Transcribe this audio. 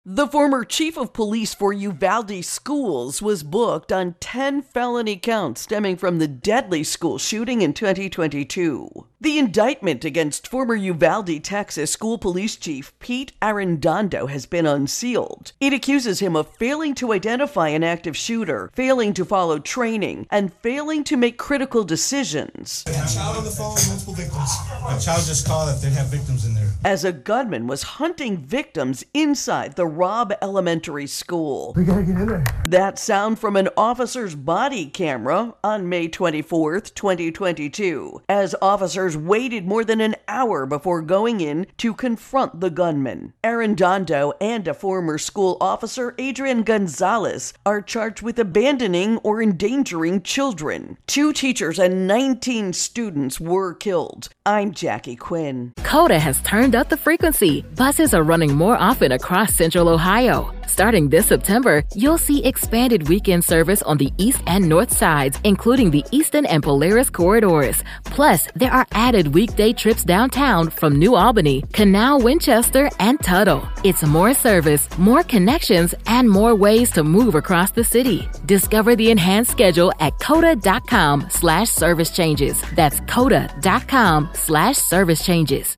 The former chief of police for Uvalde schools was booked on 10 felony counts stemming from the deadly school shooting in 2022. The indictment against former Uvalde, Texas school police chief Pete Arredondo has been unsealed. It accuses him of failing to identify an active shooter, failing to follow training, and failing to make critical decisions. They had a child on the phone, multiple victims. A child just called that they have victims in there. As a gunman was hunting victims inside the Robb Elementary School. We gotta get in there. That sound from an officer's body camera on May 24th, 2022, as officers waited more than an hour before going in to confront the gunman. Arredondo and a former school officer, Adrian Gonzalez, are charged with abandoning or endangering children. 2 teachers and 19 students were killed. I'm Jackie Quinn. Coda has turned up the frequency. Buses are running more often across Central Ohio. Starting this September, you'll see expanded weekend service on the east and north sides, including the Eastern and Polaris corridors. Plus, there are added weekday trips downtown from New Albany, Canal, Winchester, and Tuttle. It's more service, more connections, and more ways to move across the city. Discover the enhanced schedule at coda.com/service changes. That's coda.com/service changes.